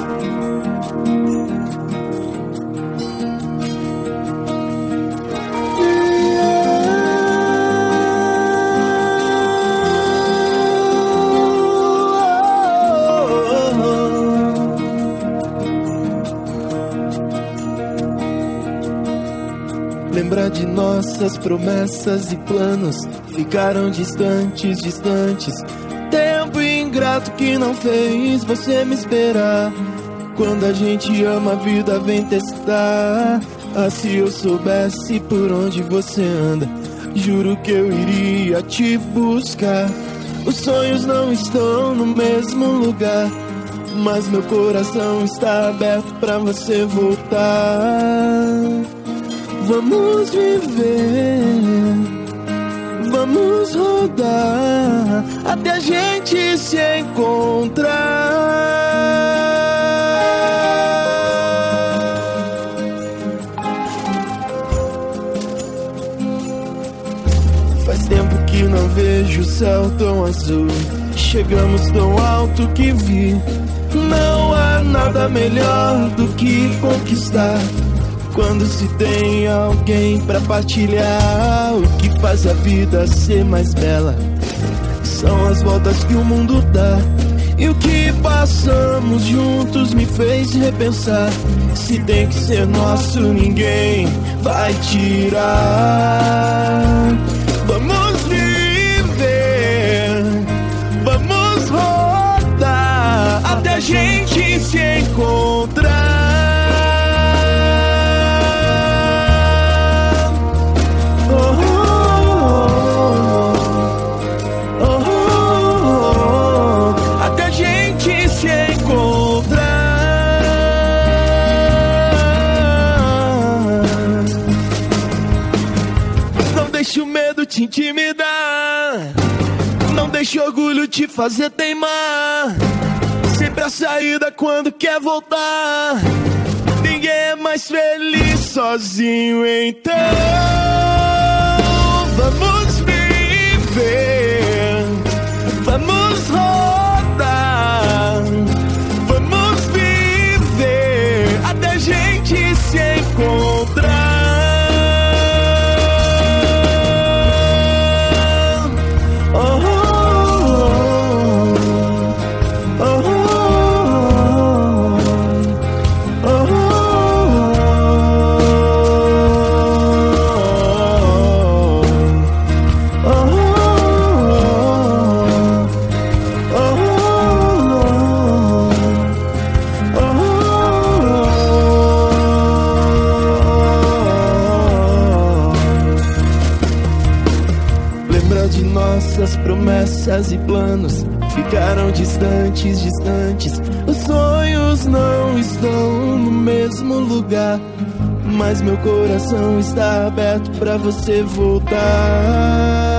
Lembra de nossas promessas e planos, ficaram distantes, distantes. Tempo ingrato que não fez você me esperar. Quando a gente ama, a vida vem testar. Ah, se eu soubesse por onde você anda, juro que eu iria te buscar. Os sonhos não estão no mesmo lugar, mas meu coração está aberto pra você voltar. Vamos viver, vamos rodar até a gente se encontrar. Faz tempo que não vejo o céu tão azul, chegamos tão alto que vi. Não há nada melhor do que conquistar quando se tem alguém pra partilhar. O que faz a vida ser mais bela são as voltas que o mundo dá. E o que passamos juntos me fez repensar. Se tem que ser nosso, ninguém vai tirar. Vamos viver, vamos rodar até a gente se encontrar. Deixa o medo te intimidar, não deixa o orgulho te fazer teimar. Sempre a saída quando quer voltar. Ninguém é mais feliz sozinho, então vamos viver, vamos rodar, vamos viver até a gente se encontrar. Nossas promessas e planos ficaram distantes, distantes. Os sonhos não estão no mesmo lugar, mas meu coração está aberto pra você voltar.